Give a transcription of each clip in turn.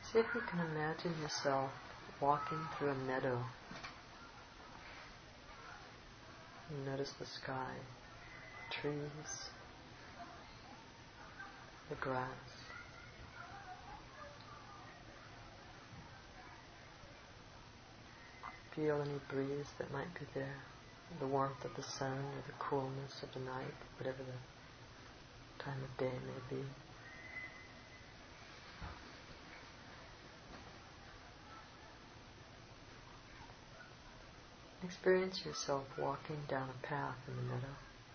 See if you can imagine yourself walking through a meadow. You notice the sky, trees, the grass. Feel any breeze that might be there, the warmth of the sun or the coolness of the night, whatever the time of day may be. Experience yourself walking down a path in the meadow,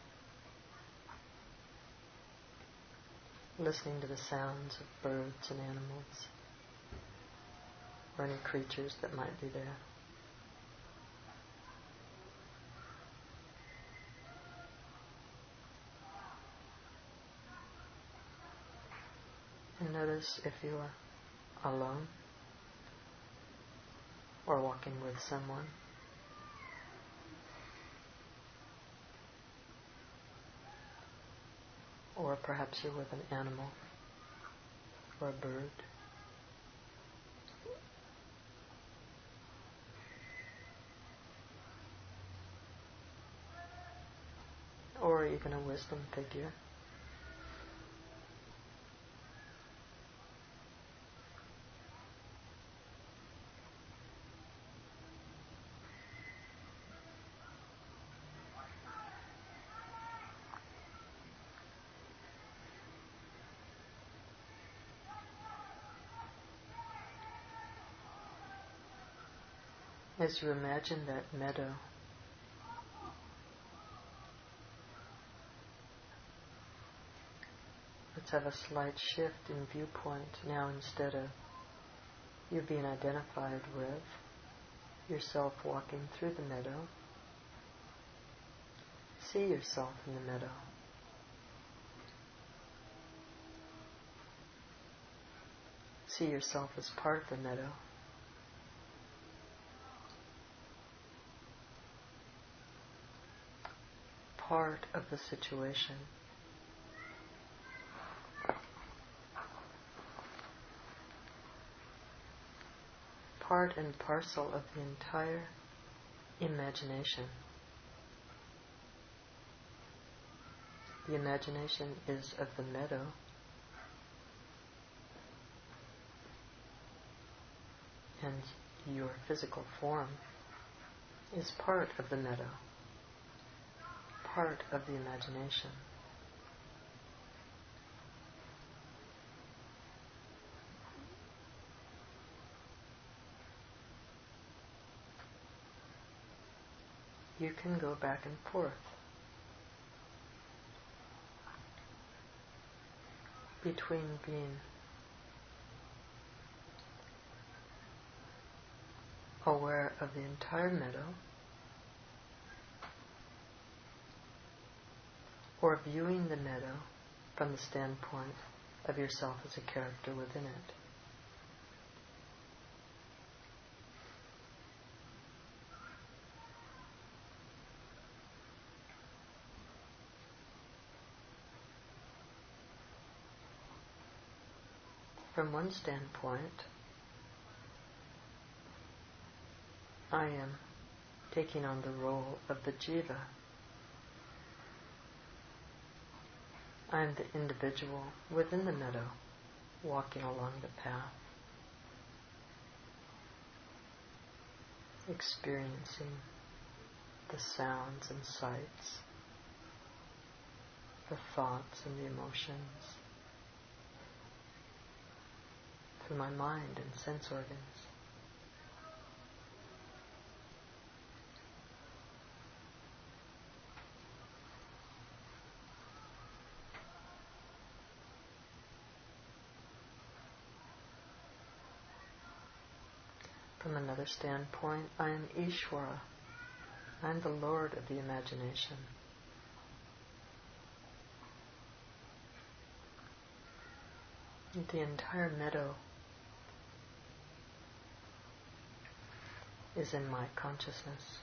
listening to the sounds of birds and animals, or any creatures that might be there. And notice if you are alone or walking with someone. Or perhaps you're with an animal or a bird. Or even a wisdom figure. As you imagine that meadow, let's have a slight shift in viewpoint. Now, instead of you being identified with yourself walking through the meadow, see yourself in the meadow. See yourself as part of the meadow. Part of the situation. Part and parcel of the entire imagination. The imagination is of the meadow, and your physical form is part of the meadow. Part of the imagination. You can go back and forth between being aware of the entire meadow or viewing the meadow from the standpoint of yourself as a character within it. From one standpoint, I am taking on the role of the jiva. I am the individual within the meadow, walking along the path, experiencing the sounds and sights, the thoughts and the emotions through my mind and sense organs. From another standpoint, I am Ishvara. I am the Lord of the imagination. The entire meadow is in my consciousness.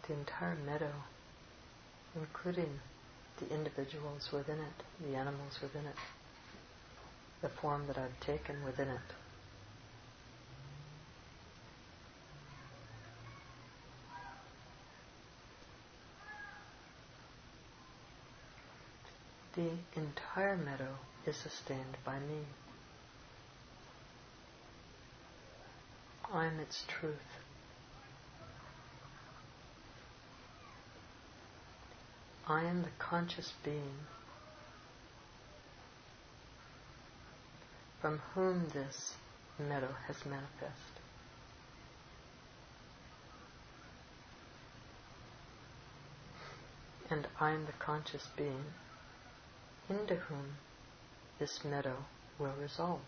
the entire meadow, including the individuals within it, the animals within it, the form that I've taken within it. The entire meadow is sustained by me. I am its truth. I am the conscious being from whom this meadow has manifested. And I am the conscious being into whom this meadow will resolve.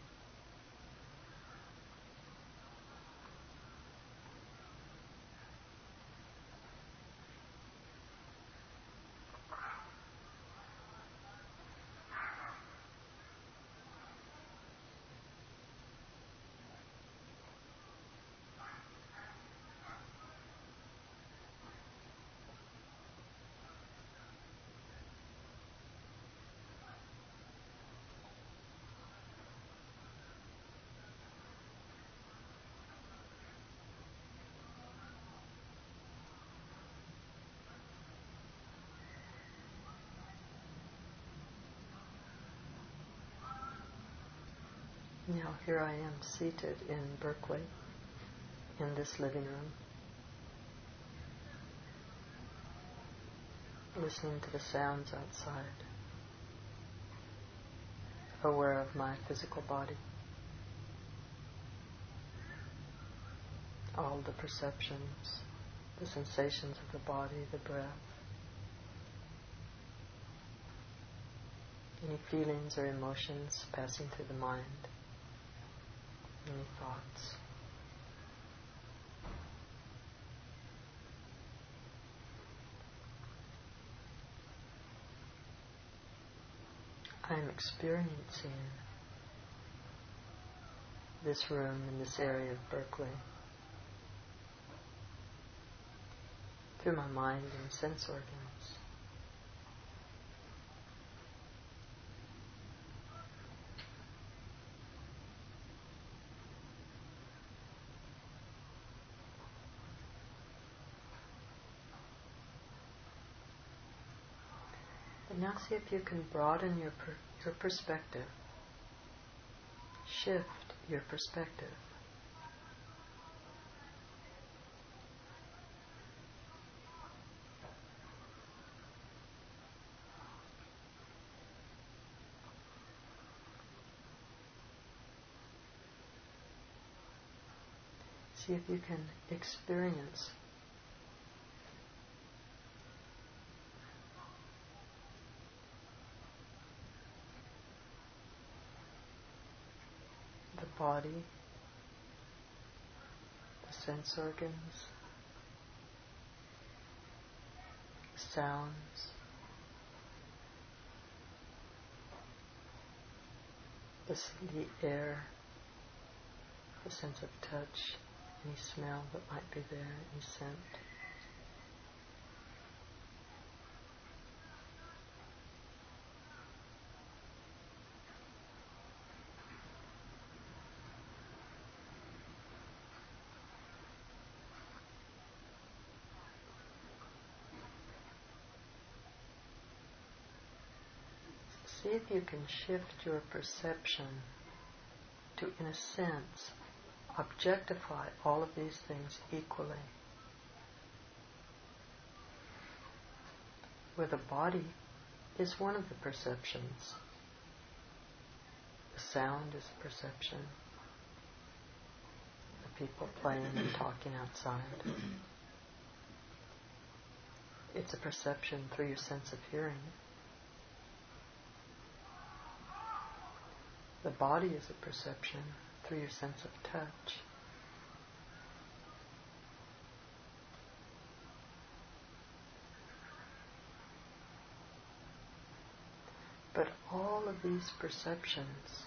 Now here I am seated in Berkeley, in this living room, listening to the sounds outside, aware of my physical body, all the perceptions, the sensations of the body, the breath, any feelings or emotions passing through the mind, any thoughts. I am experiencing this room in this area of Berkeley through my mind and sense organs. And now see if you can broaden your perspective, shift your perspective. See if you can experience the body, the sense organs, sounds, the air, the sense of touch, any smell that might be there, any scent. See if you can shift your perception to, in a sense, objectify all of these things equally. Where the body is one of the perceptions. The sound is a perception. The people playing and talking outside. It's a perception through your sense of hearing. The body is a perception through your sense of touch. But all of these perceptions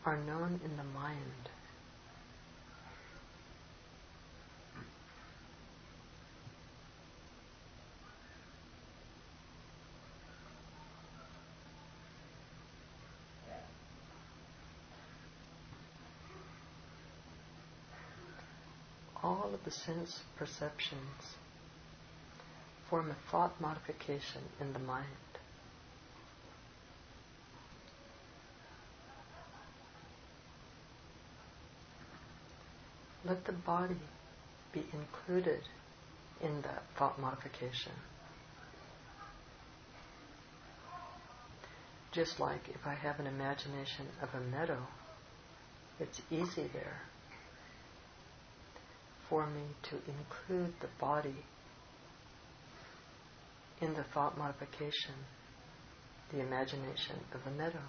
are known in the mind. All of the sense perceptions form a thought modification in the mind. Let the body be included in that thought modification. Just like if I have an imagination of a meadow, it's easy there for me to include the body in the thought modification, the imagination of a meadow.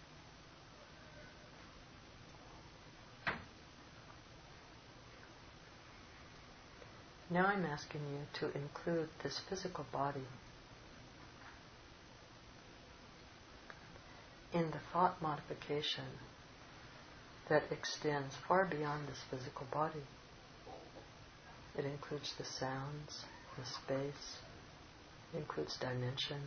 Now I'm asking you to include this physical body in the thought modification that extends far beyond this physical body. It includes the sounds, the space, it includes dimension.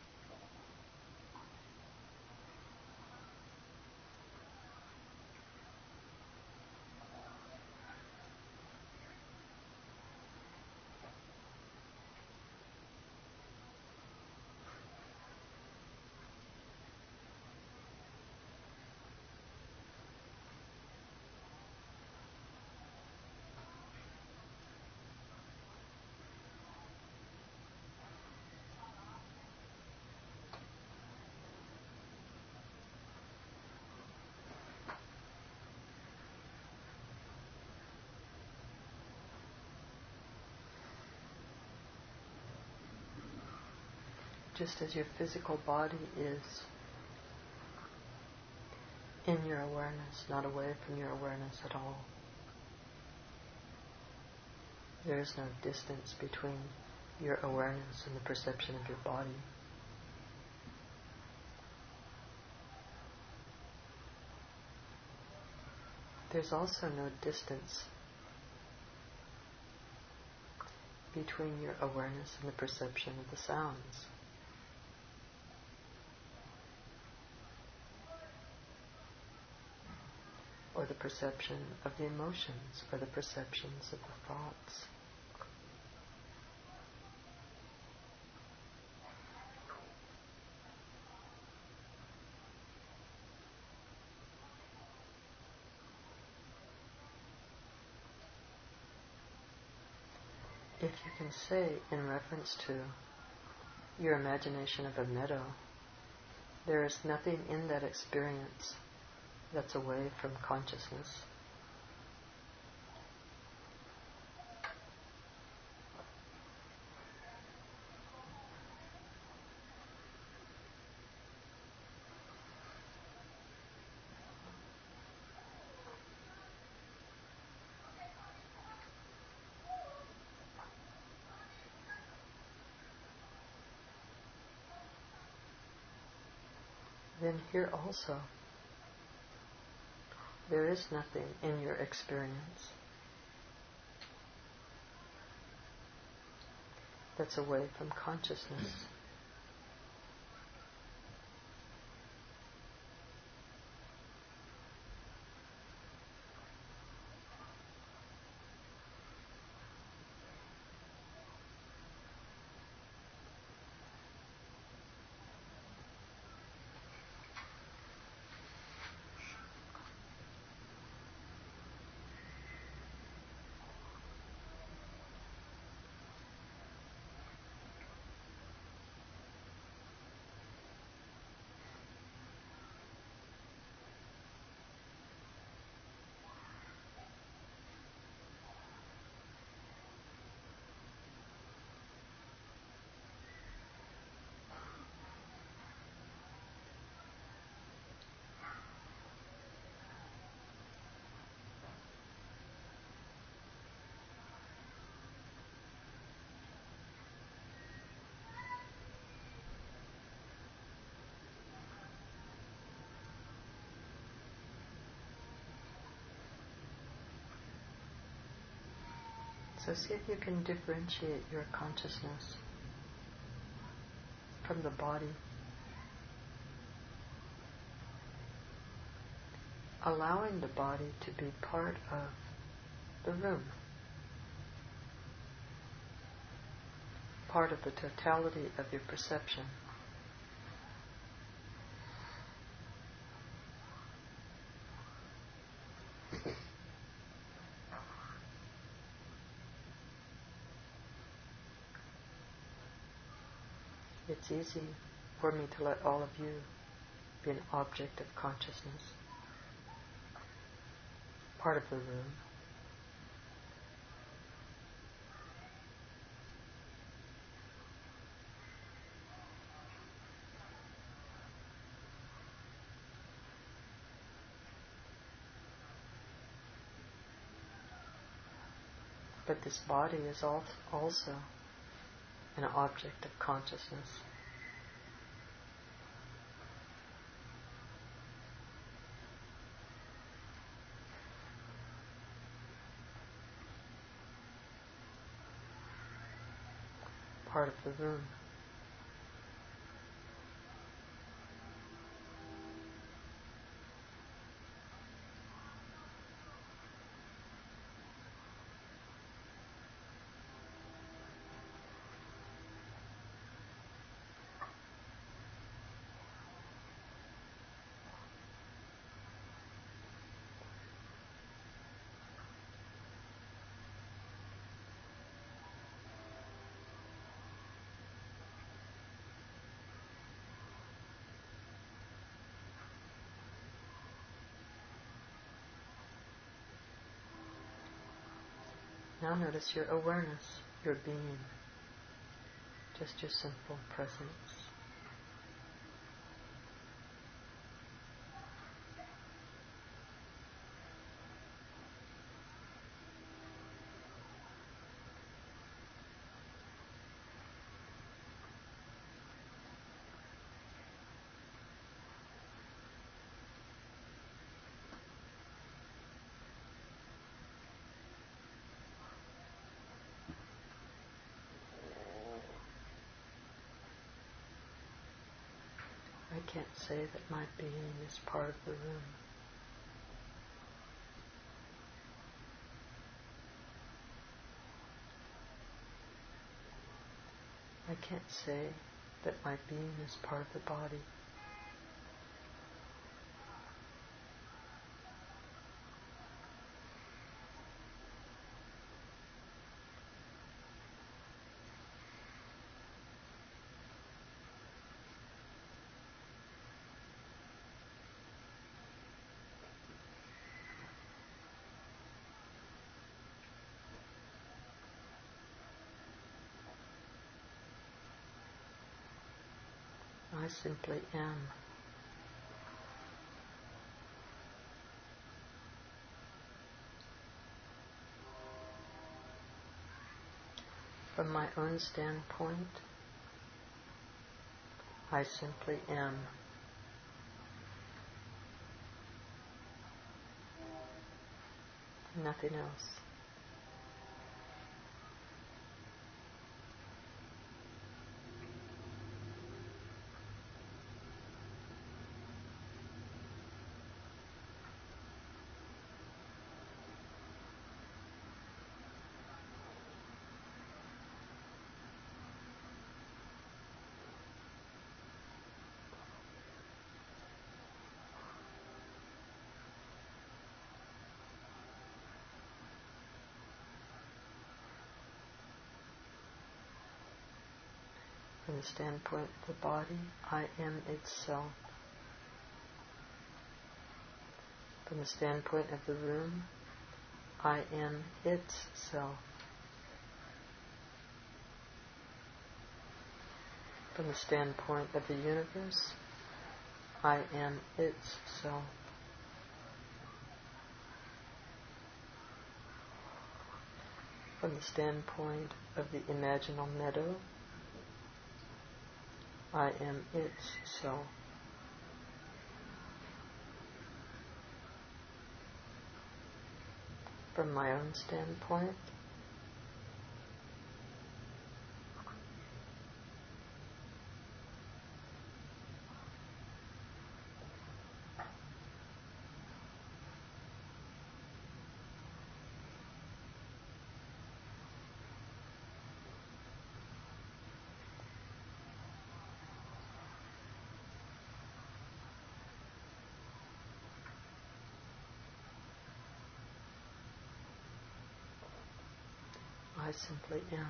Just as your physical body is in your awareness, not away from your awareness at all. There is no distance between your awareness and the perception of your body. There's also no distance between your awareness and the perception of the sounds. Or the perception of the emotions, or the perceptions of the thoughts. If you can say, in reference to your imagination of a meadow, there is nothing in that experience that's away from consciousness. Then here also, there is nothing in your experience that's away from consciousness. So see if you can differentiate your consciousness from the body. Allowing the body to be part of the room, part of the totality of your perception. It's easy for me to let all of you be an object of consciousness, part of the room. But this body is also an object of consciousness. Part of the room. Now notice your awareness, your being, just your simple presence. I can't say that my being is part of the room. I can't say that my being is part of the body. I simply am. From my own standpoint, I simply am. Nothing else. From the standpoint of the body, I am itself. From the standpoint of the room, I am its self. From the standpoint of the universe, I am its self. From the standpoint of the imaginal meadow, I am its self. From my own standpoint, I simply am.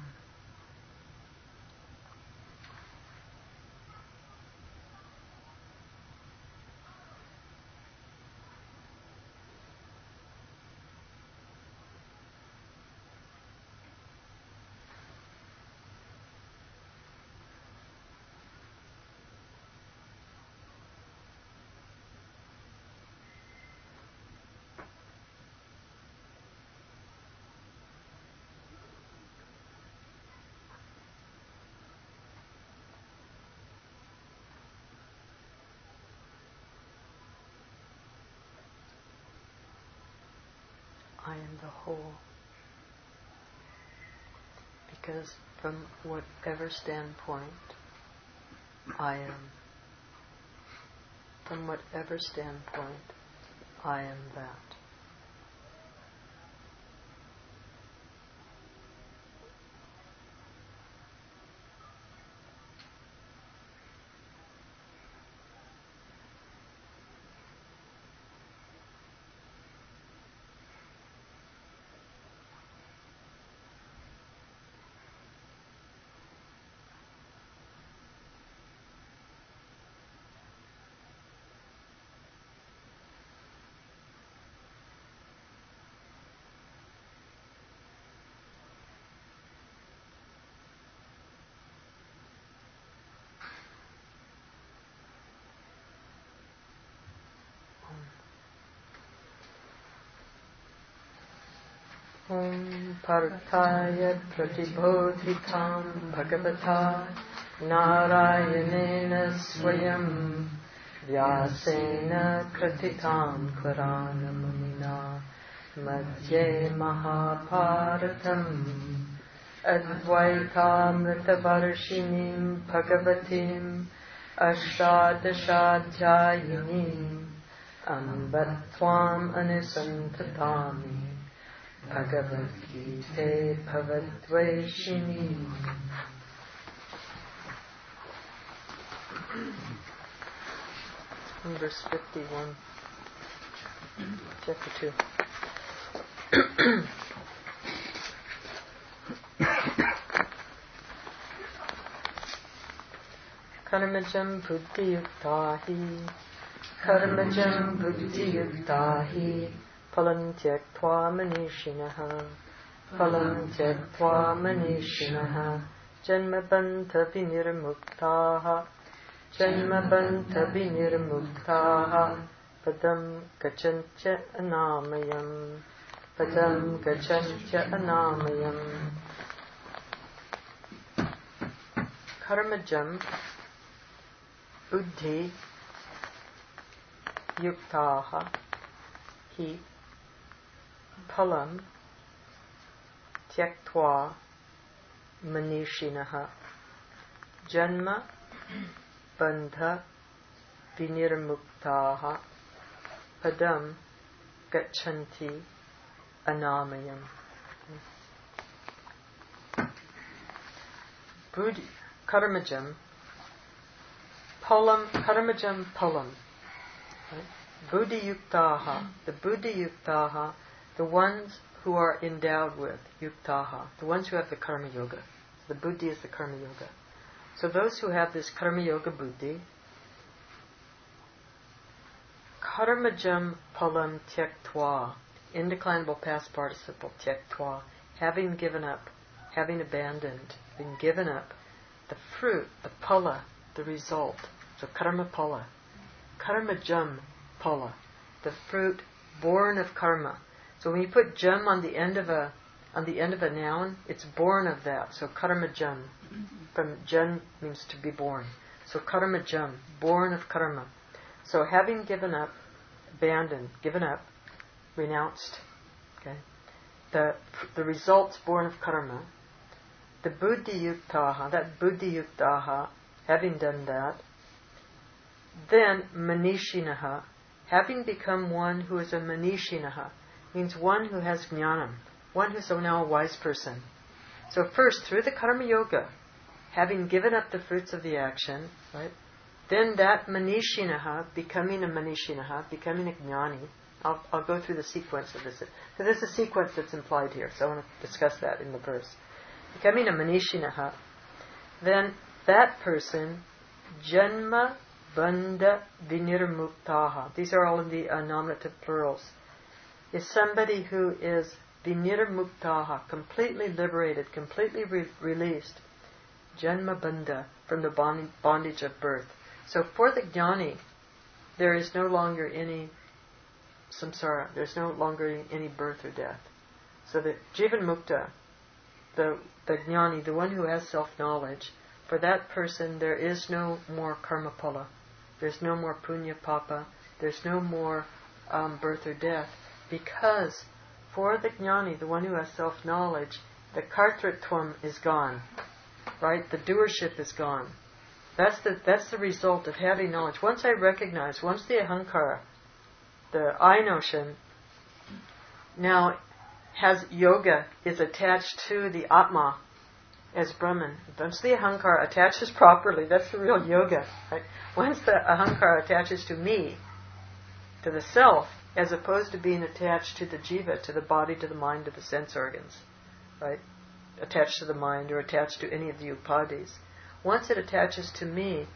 I am the whole. Because from whatever standpoint I am, from whatever standpoint I am that. Om Partaya Pratibodhitam Bhagavata Narayanena Swayam Vyasena Kratitam Puranamunina Madhye Mahabharatam Advaitamritavarashinim Bhagavatim Ashtadashadhyayinim Ambatvam Anisantatami Bhagavad Gita Bhavadvaishini. Verse 51, chapter 2. Karmajam buddhi yuktahi, karmajam buddhi yuktahi. Phalam tyaktva manishinaha, phalam tyaktva manishinaha, janmabandha vinirmuktaha, janmabandha vinirmuktaha, padam gachancha anamayam, padam gachancha anamayam. Karmajam buddhi yuktaha hi phalam tyaktva manishinaha janma bandha vinirmuktaha padam gachanti anamayam. Buddhi karmajam phalam. Buddhi yuktaha, the buddhi yuktaha, the ones who are endowed with yuktaha, the ones who have the karma yoga. The buddhi is the karma yoga. So those who have this karma yoga buddhi, karmajam phalam tyaktva, indeclinable past participle tyaktva, having given up, having abandoned, having given up the fruit, the phala, the result. So karma phala, karmajam phala, the fruit born of karma. So when you put jam on the end of a noun, it's born of that. So karma jam, from jan means to be born. So karma jam, born of karma. So having given up, abandoned, given up, renounced, okay, the results born of karma. The buddhi yuktaha, that buddhi yuktaha, having done that, then manishinaha, having become one who is a manishinaha, means one who has jnanam, one who's now a wise person. So first, through the karma yoga, having given up the fruits of the action, right, then that Manishinaha, becoming a Manishinaha, becoming a Jnani, I'll go through the sequence of this. So there's a sequence that's implied here, so I want to discuss that in the verse. Becoming a Manishinaha, then that person, Janma Bandha Vinirmuktaha, these are all in the nominative plurals, is somebody who is Vinirmuktaha, completely liberated, completely released, Janma Bandha, from the bondage of birth. So for the Jnani, there is no longer any samsara, there's no longer any birth or death. So the Jivan Mukta, the Jnani, the one who has self-knowledge, for that person there is no more karma pala, there's no more punya papa, there's no more birth or death, because for the Jnani, the one who has self-knowledge, the kartritvam is gone, right? The doership is gone. That's the result of having knowledge. Once I recognize, once the ahankara, the I notion, now has yoga, is attached to the Atma as Brahman. Once the ahankara attaches properly, that's the real yoga. Right? Once the ahankara attaches to me, to the self, as opposed to being attached to the jiva, to the body, to the mind, to the sense organs, right? Attached to the mind or attached to any of the upadhis. Once it attaches to me,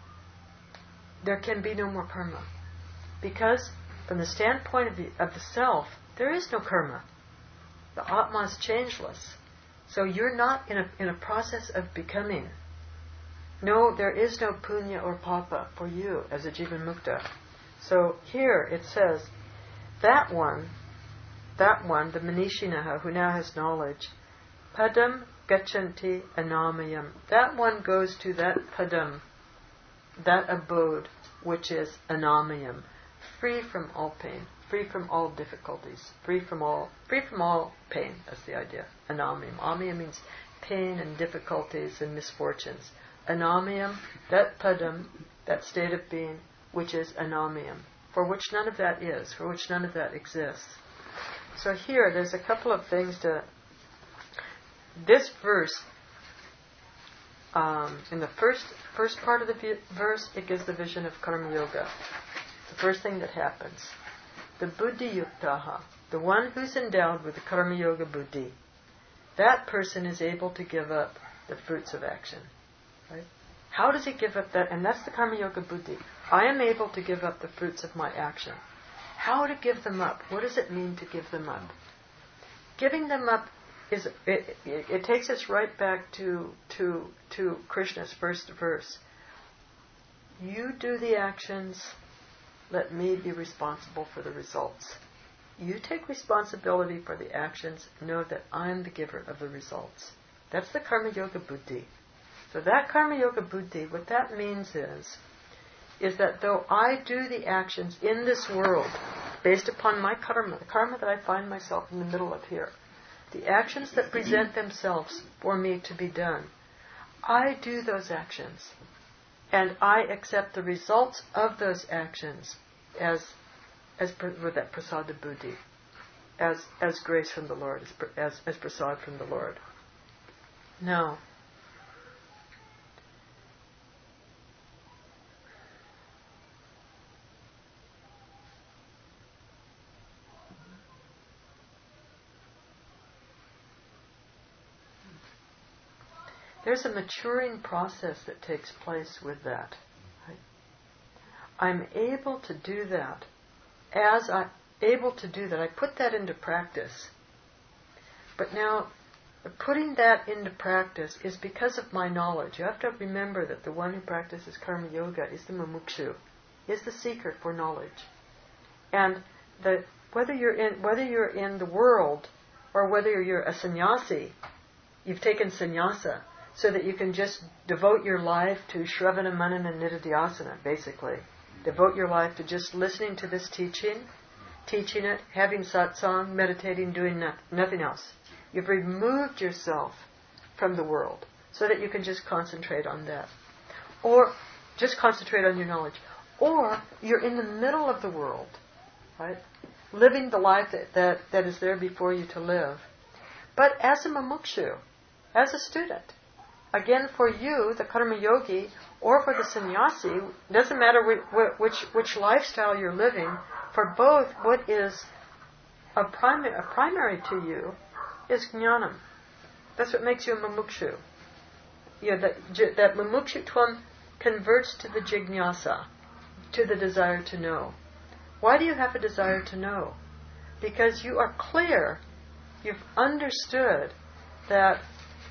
there can be no more karma. Because from the standpoint of the self, there is no karma. The Atma is changeless. So you're not in a process of becoming. No, there is no punya or papa for you as a Jivan Mukta. So here it says, that one, the Manishinaha, who now has knowledge, Padam Gachanti Anamayam. That one goes to that Padam, that abode, which is Anamayam, free from all pain, free from all difficulties, free from all pain. That's the idea. Anamayam. Amaya means pain and difficulties and misfortunes. Anamayam, that Padam, that state of being, which is Anamayam, for which none of that is, for which none of that exists. So here, there's a couple of things to... This verse, in the first part of the verse, it gives the vision of karma yoga. The first thing that happens. The buddhi yuktaha, the one who's endowed with the karma yoga buddhi, that person is able to give up the fruits of action. Right? How does he give up that? And that's the karma yoga buddhi. I am able to give up the fruits of my action. How to give them up? What does it mean to give them up? Giving them up it takes us right back to Krishna's first verse. You do the actions, let me be responsible for the results. You take responsibility for the actions, know that I'm the giver of the results. That's the karma yoga buddhi. So that karma yoga buddhi, what that means is that though I do the actions in this world based upon my karma, the karma that I find myself in the middle of here, the actions that present themselves for me to be done, I do those actions. And I accept the results of those actions as with that prasada buddhi, as grace from the Lord, as prasad from the Lord. Now, there's a maturing process that takes place with that. Right? I'm able to do that. As I'm able to do that, I put that into practice. But now, putting that into practice is because of my knowledge. You have to remember that the one who practices karma yoga is the mumukshu, is the seeker for knowledge. And whether you're in the world or whether you're a sannyasi, you've taken sannyasa, so that you can just devote your life to Shravana, Manana, and Nididhyasana, basically. Devote your life to just listening to this teaching it, having satsang, meditating, doing nothing else. You've removed yourself from the world so that you can just concentrate on that. Or just concentrate on your knowledge. Or you're in the middle of the world, right? Living the life that is there before you to live. But as a mumukshu, as a student, again, for you, the karma yogi, or for the sannyasi, doesn't matter which lifestyle you're living, for both, what is a primary to you is jnanam. That's what makes you a mumukshu. That mumukshutvam converts to the jignasa, to the desire to know. Why do you have a desire to know? Because you are clear, you've understood that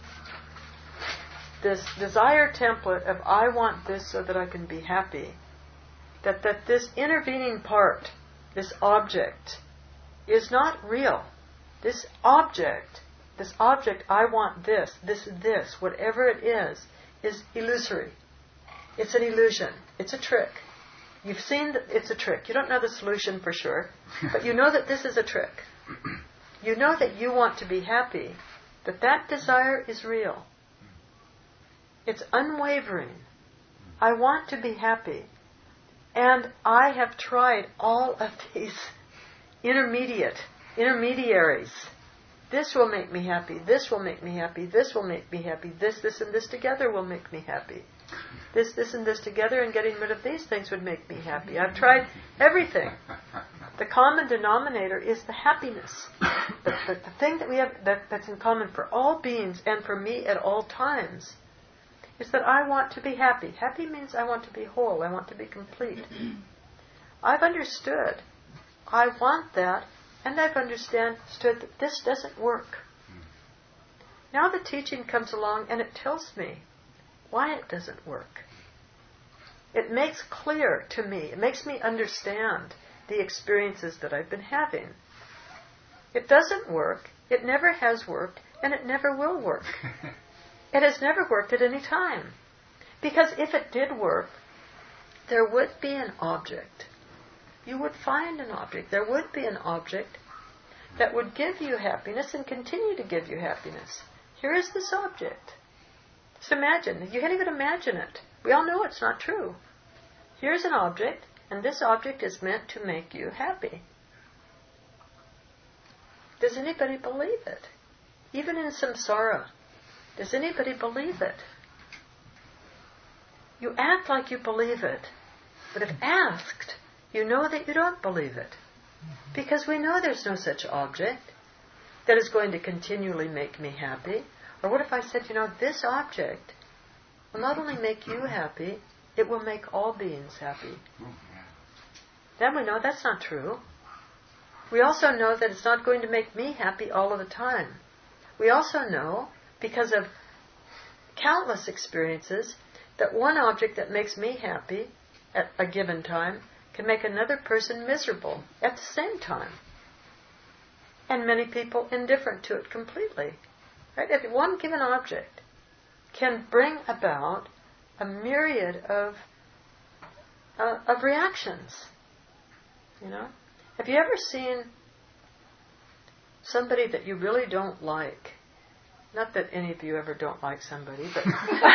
this desire template of I want this so that I can be happy, that this intervening part, this object, is not real. This object, I want this, whatever it is illusory. It's an illusion. It's a trick. You've seen that it's a trick. You don't know the solution for sure, but you know that this is a trick. You know that you want to be happy, that desire is real. It's unwavering. I want to be happy. And I have tried all of these intermediaries. This will make me happy. This will make me happy. This will make me happy. This, and this together will make me happy. This, and this together, and getting rid of these things would make me happy. I've tried everything. The common denominator is the happiness. The thing that we have that's in common for all beings and for me at all times is that I want to be happy. Happy means I want to be whole. I want to be complete. I've understood. I want that, and I've understood that this doesn't work. Now the teaching comes along and it tells me why it doesn't work. It makes clear to me, it makes me understand the experiences that I've been having. It doesn't work, it never has worked, and it never will work. It has never worked at any time. Because if it did work, there would be an object. You would find an object. There would be an object that would give you happiness and continue to give you happiness. Here is this object. Just imagine. You can't even imagine it. We all know it's not true. Here's an object, and this object is meant to make you happy. Does anybody believe it? Even in samsara, does anybody believe it? You act like you believe it, but if asked, you know that you don't believe it. Because we know there's no such object that is going to continually make me happy. Or what if I said, this object will not only make you happy, it will make all beings happy. Then we know that's not true. We also know that it's not going to make me happy all of the time. We also know, because of countless experiences, that one object that makes me happy at a given time can make another person miserable at the same time. And many people indifferent to it completely. Right? If one given object can bring about a myriad of reactions. Have you ever seen somebody that you really don't like? Not that any of you ever don't like somebody, but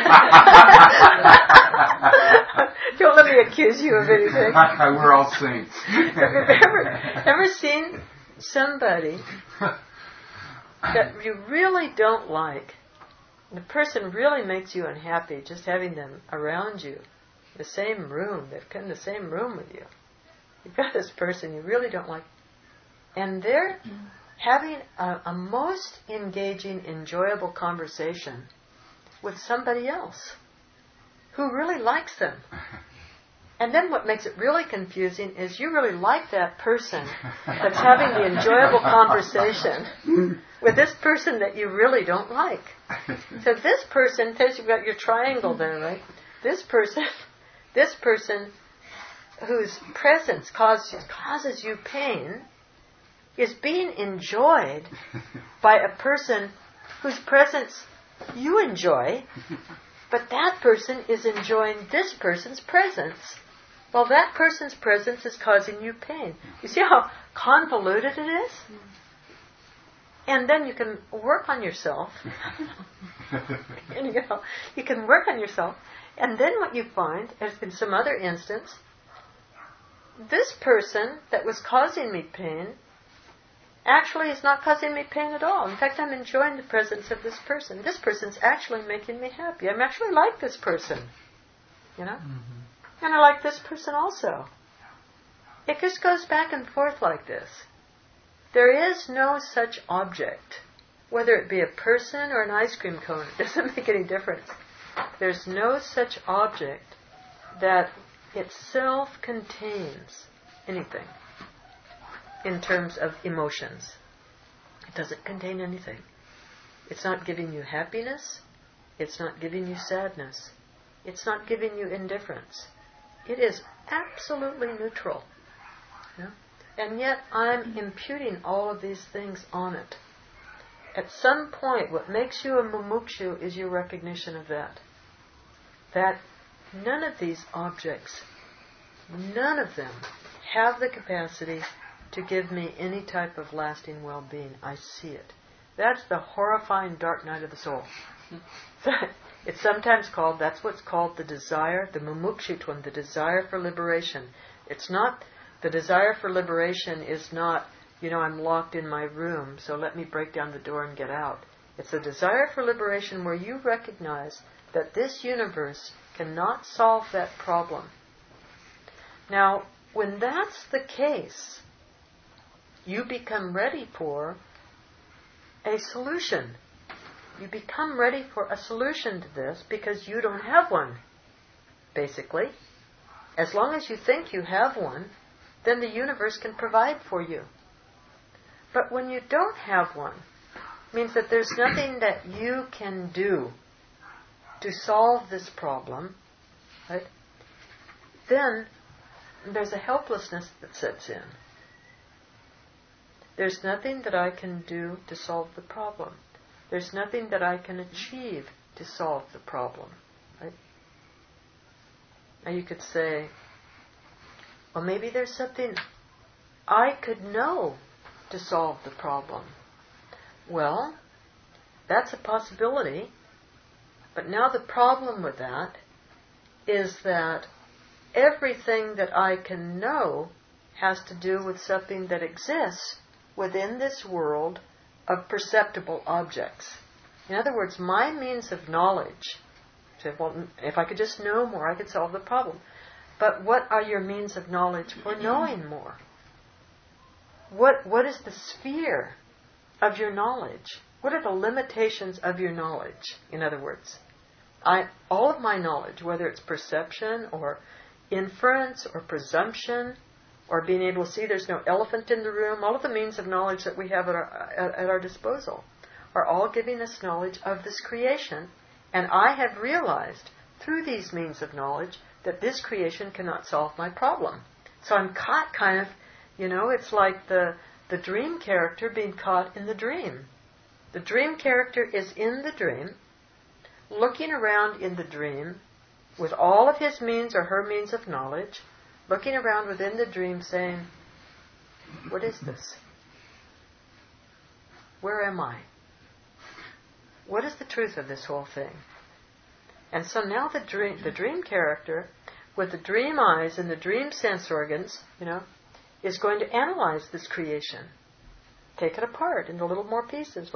don't let me accuse you of anything. We're all saints. ever seen somebody that you really don't like? The person really makes you unhappy just having them around you, in the same room. They've come in the same room with you. You've got this person you really don't like, and they're having a most engaging, enjoyable conversation with somebody else who really likes them. And then what makes it really confusing is you really like that person that's having the enjoyable conversation with this person that you really don't like. So this person, says you've got your triangle there, right? This person whose presence causes you pain is being enjoyed by a person whose presence you enjoy, but that person is enjoying this person's presence, while that person's presence is causing you pain. You see how convoluted it is? And then you can work on yourself. You can work on yourself, and then what you find, as in some other instance, this person that was causing me pain actually is not causing me pain at all. In fact, I'm enjoying the presence of this person. This person's actually making me happy. I'm actually like this person. you know? And I like this person also. It just goes back and forth like this. There is no such object, whether it be a person or an ice cream cone. It doesn't make any difference. There's no such object that itself contains anything in terms of emotions. It doesn't contain anything. It's not giving you happiness. It's not giving you sadness. It's not giving you indifference. It is absolutely neutral. Yeah? And yet I'm imputing all of these things on it. At some point, what makes you a mumukshu is your recognition of that. That none of these objects, none of them have the capacity to give me any type of lasting well-being. I see it. That's the horrifying dark night of the soul. It's sometimes called, that's what's called the desire, the mumukshutvam, the desire for liberation. It's not, the desire for liberation is not, I'm locked in my room, so let me break down the door and get out. It's a desire for liberation where you recognize that this universe cannot solve that problem. Now, when that's the case, you become ready for a solution. You become ready for a solution to this because you don't have one, basically. As long as you think you have one, then the universe can provide for you. But when you don't have one, it means that there's nothing that you can do to solve this problem, right? Then there's a helplessness that sets in. There's nothing that I can do to solve the problem. There's nothing that I can achieve to solve the problem, right? Now you could say, well, maybe there's something I could know to solve the problem. Well, that's a possibility. But now the problem with that is that everything that I can know has to do with something that exists within this world of perceptible objects. In other words, my means of knowledge, if I could just know more, I could solve the problem. But what are your means of knowledge for knowing more? What is the sphere of your knowledge? What are the limitations of your knowledge? In other words, all of my knowledge, whether it's perception or inference or presumption or being able to see there's no elephant in the room, all of the means of knowledge that we have at our disposal are all giving us knowledge of this creation. And I have realized through these means of knowledge that this creation cannot solve my problem. So I'm caught kind of, it's like the dream character being caught in the dream. The dream character is in the dream, looking around in the dream with all of his means or her means of knowledge, looking around within the dream saying, what is this? Where am I? What is the truth of this whole thing? And so now the dream character, with the dream eyes and the dream sense organs, is going to analyze this creation. Take it apart into little more pieces.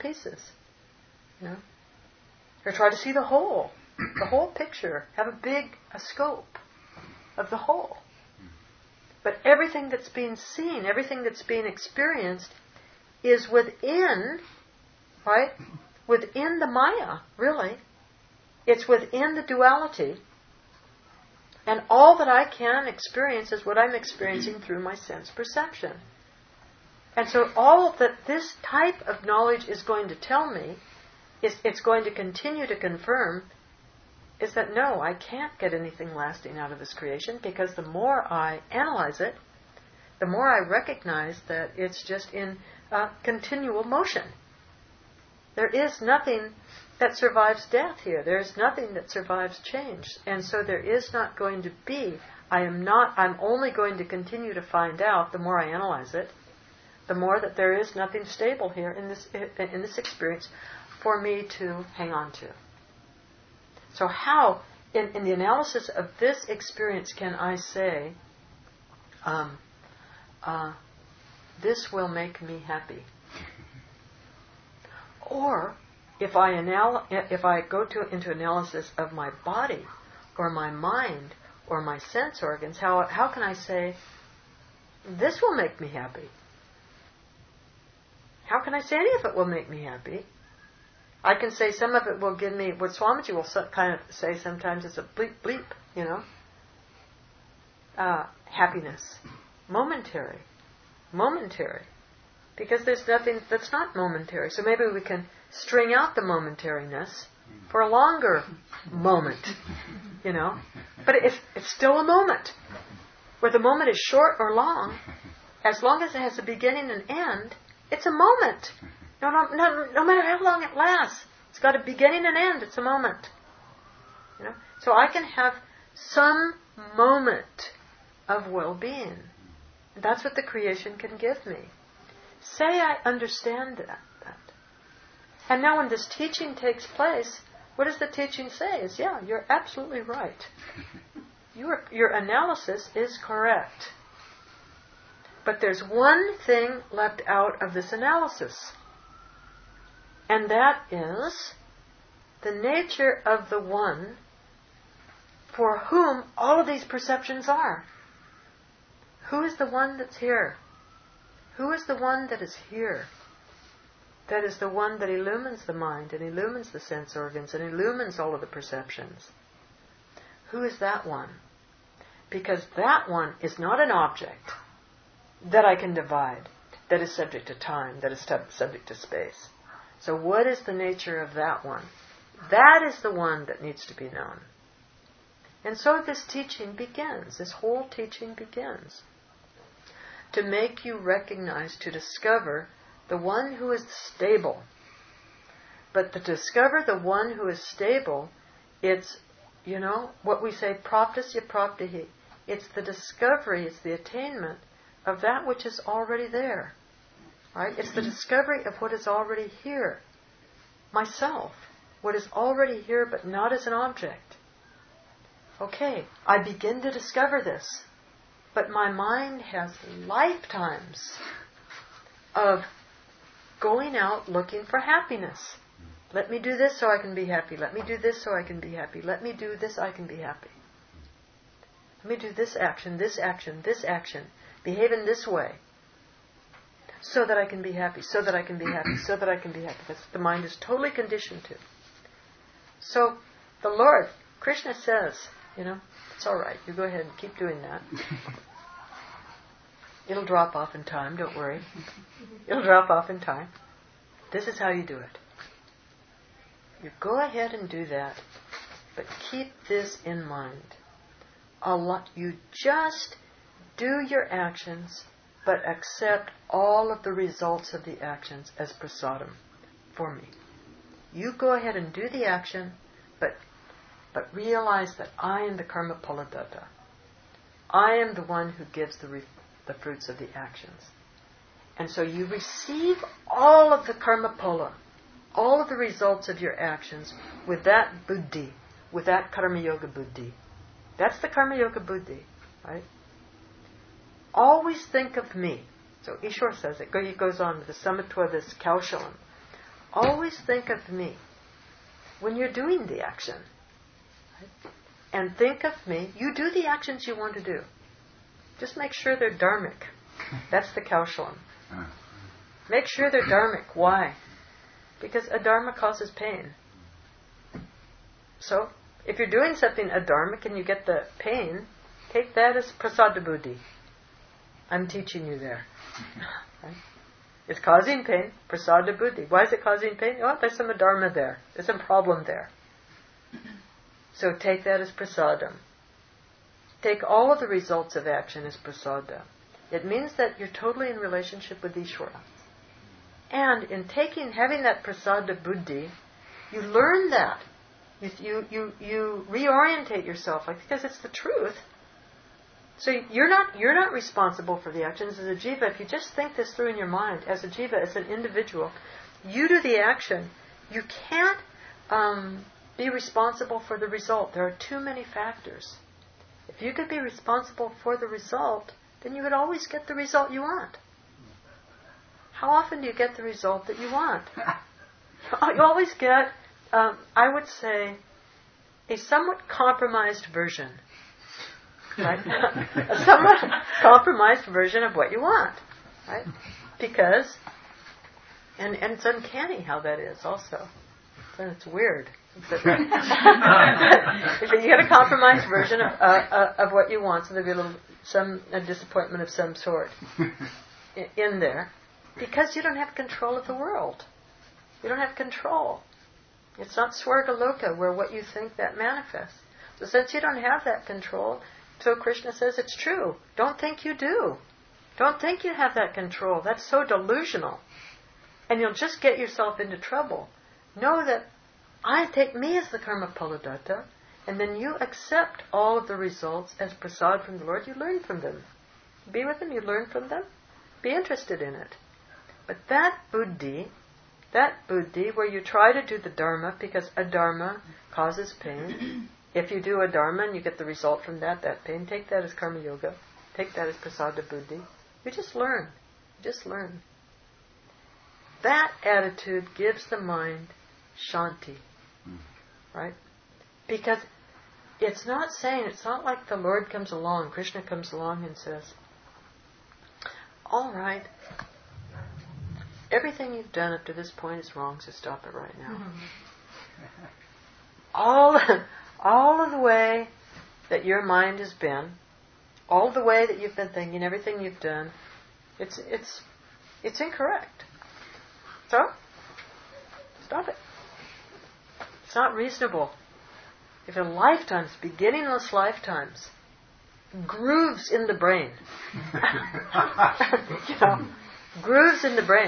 Or try to see the whole picture, have a scope of the whole. But everything that's being seen, everything that's being experienced is within, right? Within the Maya, really. It's within the duality. And all that I can experience is what I'm experiencing through my sense perception. And so all that this type of knowledge is going to tell me, it's going to continue to confirm, is that no, I can't get anything lasting out of this creation, because the more I analyze it, the more I recognize that it's just in continual motion. There is nothing that survives death here. There is nothing that survives change. And so there is not going to be, I'm only going to continue to find out, the more I analyze it, the more that there is nothing stable here in this experience for me to hang on to. So how, in the analysis of this experience, can I say, this will make me happy? Or, if I go into analysis of my body, or my mind or my sense organs, how can I say, this will make me happy? How can I say any of it will make me happy? I can say some of it will give me, what Swamiji will kind of say sometimes is a bleep bleep, happiness. Momentary. Because there's nothing that's not momentary. So maybe we can string out the momentariness for a longer moment, But it's still a moment. Whether the moment is short or long, as long as it has a beginning and end, it's a moment. No matter how long it lasts, it's got a beginning and end. It's a moment. So I can have some moment of well-being. That's what the creation can give me. Say I understand that. And now when this teaching takes place, what does the teaching say? Is, yeah, you're absolutely right. Your analysis is correct. But there's one thing left out of this analysis. And that is the nature of the one for whom all of these perceptions are. Who is the one that's here? Who is the one that is here? That is the one that illumines the mind and illumines the sense organs and illumines all of the perceptions. Who is that one? Because that one is not an object that I can divide, that is subject to time, that is subject to space. So what is the nature of that one? That is the one that needs to be known. And so this teaching begins, this whole teaching begins, to make you recognize, to discover the one who is stable. But to discover the one who is stable, it's, what we say, praptasya praptihi. It's the discovery, it's the attainment of that which is already there. Right? It's the discovery of what is already here. Myself. What is already here but not as an object. Okay, I begin to discover this. But my mind has lifetimes of going out looking for happiness. Let me do this so I can be happy. Let me do this so I can be happy. Let me do this, I can be happy. Let me do this action, this action, this action. Behave in this way. So that I can be happy, so that I can be happy, so that I can be happy. That's what the mind is totally conditioned to. So the Lord, Krishna says, it's all right. You go ahead and keep doing that. It'll drop off in time, don't worry. It'll drop off in time. This is how you do it. You go ahead and do that, but keep this in mind. You just do your actions, but accept all of the results of the actions as prasadam for me. You go ahead and do the action, but realize that I am the karma phaladatta. I am the one who gives the fruits of the actions. And so you receive all of the karma phala, all of the results of your actions with that buddhi, with that karma yoga buddhi. That's the karma yoga buddhi, right? Always think of me. So Ishwar says it. He goes on with the samatva, this kaushalam. Always think of me when you're doing the action. Right? And think of me. You do the actions you want to do. Just make sure they're dharmic. That's the kaushalam. Make sure they're dharmic. Why? Because adharma causes pain. So, if you're doing something adharmic and you get the pain, take that as prasada buddhi. I'm teaching you there. Right? It's causing pain, prasada buddhi. Why is it causing pain? Oh, there's some adharma there. There's some problem there. So take that as prasadam. Take all of the results of action as prasada. It means that you're totally in relationship with Ishvara. And in having that prasada buddhi, you learn that. You reorientate yourself, because it's the truth. So you're not responsible for the actions as a jiva. If you just think this through in your mind, as a jiva, as an individual, you do the action. You can't be responsible for the result. There are too many factors. If you could be responsible for the result, then you would always get the result you want. How often do you get the result that you want? You always get, I would say, a somewhat compromised version. Right? A somewhat compromised version of what you want. Right? Because, and it's uncanny how that is also. And it's weird. If you get a compromised version of what you want, so there'll be a disappointment of some sort in there, because you don't have control of the world. You don't have control. It's not Swargaloka where what you think that manifests. So since you don't have that control, so Krishna says it's true. Don't think you do. Don't think you have that control. That's so delusional. And you'll just get yourself into trouble. Know that I take me as the karma paladatta, and then you accept all of the results as prasad from the Lord. You learn from them. Be with them, you learn from them. Be interested in it. But that buddhi where you try to do the dharma because adharma causes pain. If you do a dharma and you get the result from that pain, take that as karma yoga. Take that as prasada buddhi. You just learn. Just learn. That attitude gives the mind shanti. Right? Because it's not like the Lord comes along, Krishna comes along and says, all right, everything you've done up to this point is wrong, so stop it right now. All of the way that your mind has been, all the way that you've been thinking, everything you've done, it's incorrect. So, stop it. It's not reasonable. If in lifetimes, beginningless lifetimes, grooves in the brain, grooves in the brain.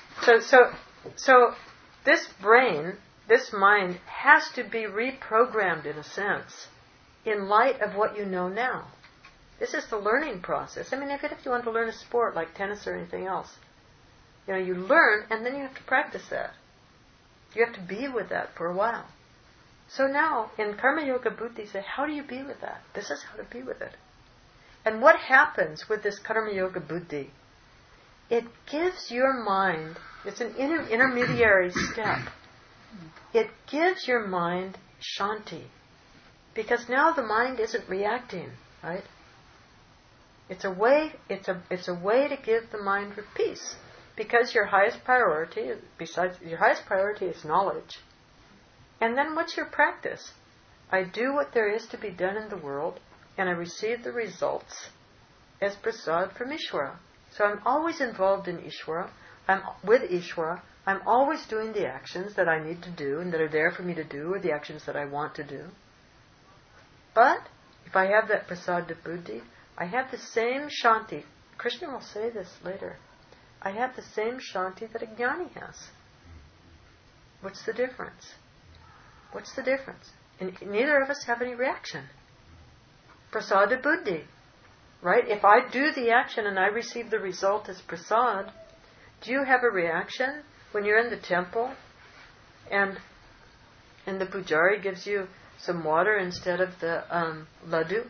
So this brain, this mind, has to be reprogrammed in a sense, in light of what you know now. This is the learning process. I mean, if you want to learn a sport like tennis or anything else, you learn and then you have to practice that. You have to be with that for a while. So now, in Karma Yoga Buddhi, say, how do you be with that? This is how to be with it. And what happens with this Karma Yoga Buddhi? It gives your mind, it's an intermediary step. It gives your mind shanti. Because now the mind isn't reacting, right? It's a way to give the mind peace. Because your highest priority is knowledge. And then what's your practice? I do what there is to be done in the world, and I receive the results as prasad from Ishvara. So I'm always involved in Ishvara. I'm with Ishvara. I'm always doing the actions that I need to do and that are there for me to do, or the actions that I want to do. But if I have that prasada buddhi, I have the same shanti. Krishna will say this later. I have the same shanti that a jnani has. What's the difference? What's the difference? And neither of us have any reaction. Prasada buddhi. Right? If I do the action and I receive the result as prasad, do you have a reaction when you're in the temple and the pujari gives you some water instead of the laddu?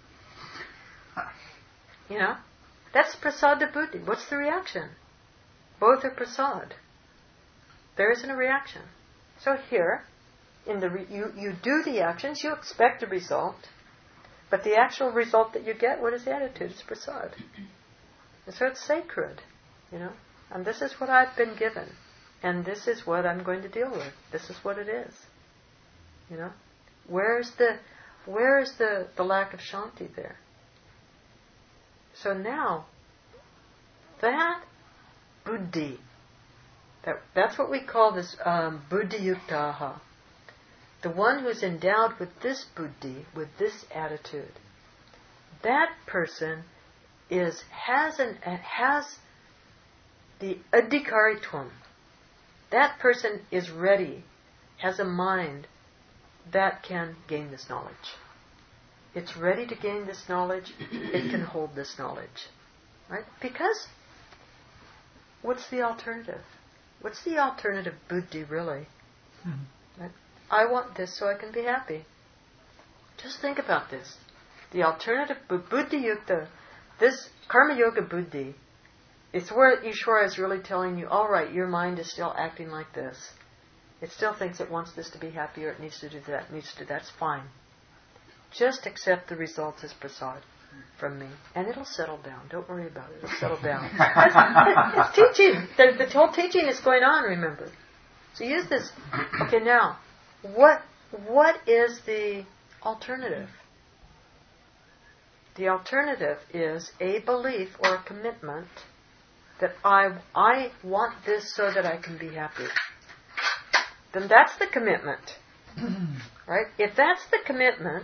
That's prasada buddhi. What's the reaction? Both are prasad. There isn't a reaction. So here, you do the actions, you expect a result, but the actual result that you get, what is the attitude? It's prasad. And so it's sacred, and this is what I've been given, and this is what I'm going to deal with. This is what it is. Where is the lack of shanti there? So now, that buddhi, that's what we call this buddhi yuktaha. The one who's endowed with this buddhi, with this attitude, that person has the adhikaritvam. That person is ready, has a mind that can gain this knowledge. It's ready to gain this knowledge. It can hold this knowledge. Right? Because what's the alternative? What's the alternative buddhi really? Mm-hmm. Right? I want this so I can be happy. Just think about this. The alternative buddhi yukta, this karma yoga buddhi, it's where Ishvara is really telling you, all right, your mind is still acting like this. It still thinks it wants this to be happy, or it needs to do that, that's fine. Just accept the results as prasad from me, and it'll settle down. Don't worry about it. It'll settle down. It's teaching. The whole teaching is going on, remember. So use this. Okay, now, what is the alternative? The alternative is a belief or a commitment that I want this so that I can be happy. Then that's the commitment. Right? If that's the commitment,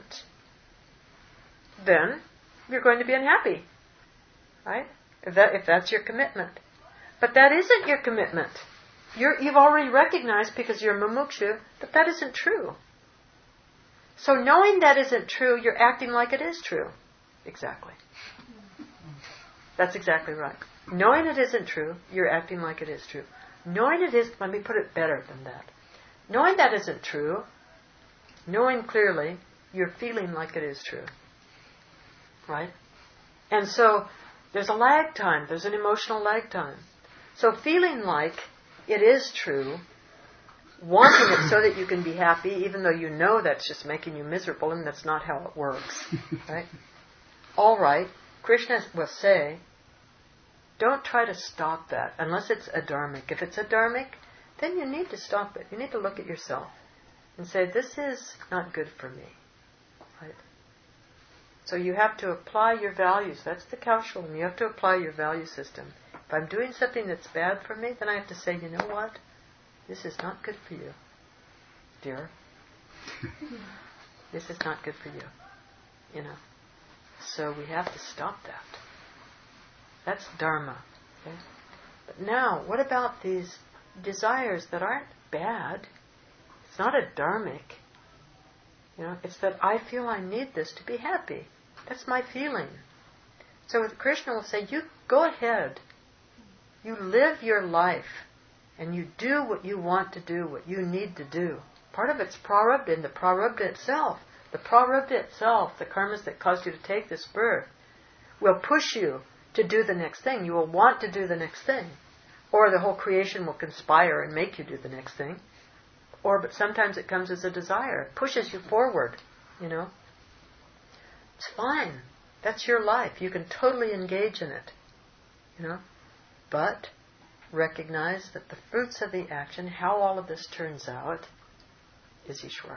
then you're going to be unhappy. Right? If that's your commitment. But that isn't your commitment. You've already recognized, because you're mumukshu, that isn't true. So knowing that isn't true, you're acting like it is true. Exactly. That's exactly right. Knowing it isn't true, you're acting like it is true. Knowing it is, let me put it better than that. Knowing that isn't true, knowing clearly, you're feeling like it is true. Right? And so, there's a lag time. There's an emotional lag time. So feeling like it is true, wanting it so that you can be happy, even though you know that's just making you miserable, and that's not how it works. Right? All right, Krishna will say, don't try to stop that unless it's adharmic. If it's adharmic, then you need to stop it. You need to look at yourself and say, this is not good for me. Right? So you have to apply your values. That's the Kaushalam. You have to apply your value system. If I'm doing something that's bad for me, then I have to say, you know what? This is not good for you, dear. This is not good for you. You know. So we have to stop that. That's dharma. Okay? But now, what about these desires that aren't bad? It's not a dharmic. You know, it's that I feel I need this to be happy. That's my feeling. So Krishna will say, you go ahead. You live your life. And you do what you want to do, what you need to do. Part of it's prarabdha, and the prarabdha itself. The prarabdha itself, the karmas that caused you to take this birth, will push you to do the next thing. You will want to do the next thing. Or the whole creation will conspire and make you do the next thing. But sometimes it comes as a desire. It pushes you forward, you know. It's fine. That's your life. You can totally engage in it, you know. But recognize that the fruits of the action, how all of this turns out, is Ishvara.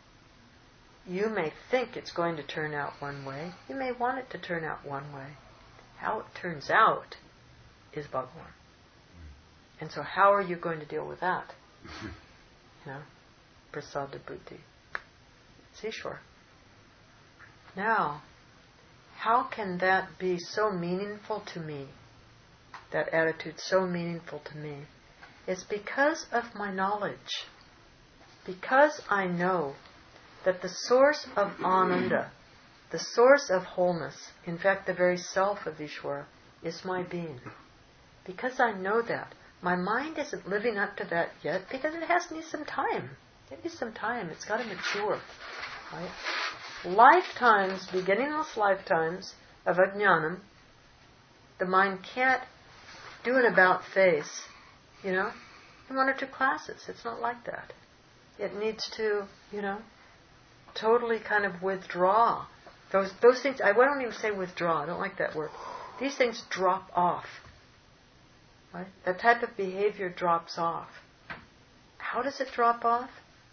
You may think it's going to turn out one way. You may want it to turn out one way. How it turns out is Bhagavan. And so how are you going to deal with that? You know, prasada buddhi. It's Ishvara. Now, how can that be so meaningful to me? That attitude so meaningful to me? It's because of my knowledge. Because I know that the source of Ananda, the source of wholeness, in fact the very self of Ishvara, is my being. Because I know that, my mind isn't living up to that yet because it needs some time. It needs some time. It's got to mature. Right? Lifetimes, beginningless lifetimes of ajnanam, the mind can't do an about face, you know, in one or two classes. It's not like that. It needs to, you know, totally kind of withdraw. Those things, I won't even say withdraw, I don't like that word. These things drop off. Right? That type of behavior drops off. How does it drop off?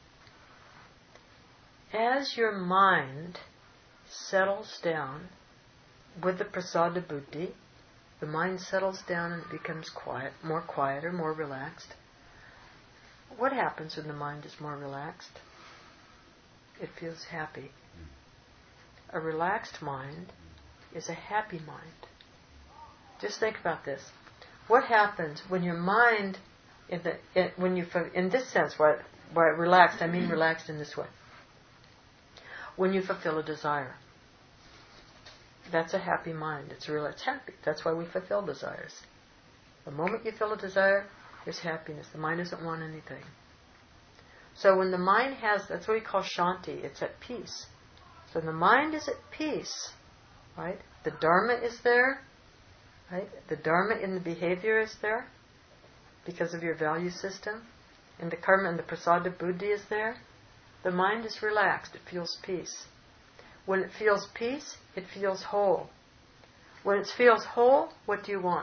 As your mind settles down with the prasada buddhi, the mind settles down and it becomes quieter, more relaxed. What happens when the mind is more relaxed? It feels happy. A relaxed mind is a happy mind. Just think about this. What happens when your mind, in this sense, by relaxed, I mean relaxed in this way. When you fulfill a desire. That's a happy mind. It's happy. That's why we fulfill desires. The moment you feel a desire, there's happiness. The mind doesn't want anything. So when the mind that's what we call shanti. It's at peace. So when the mind is at peace, right? The dharma is there, right? The dharma in the behavior is there because of your value system. and the karma and the prasada buddhi is there, the mind is relaxed. It feels peace. When it feels peace, it feels whole. When it feels whole, what do you want?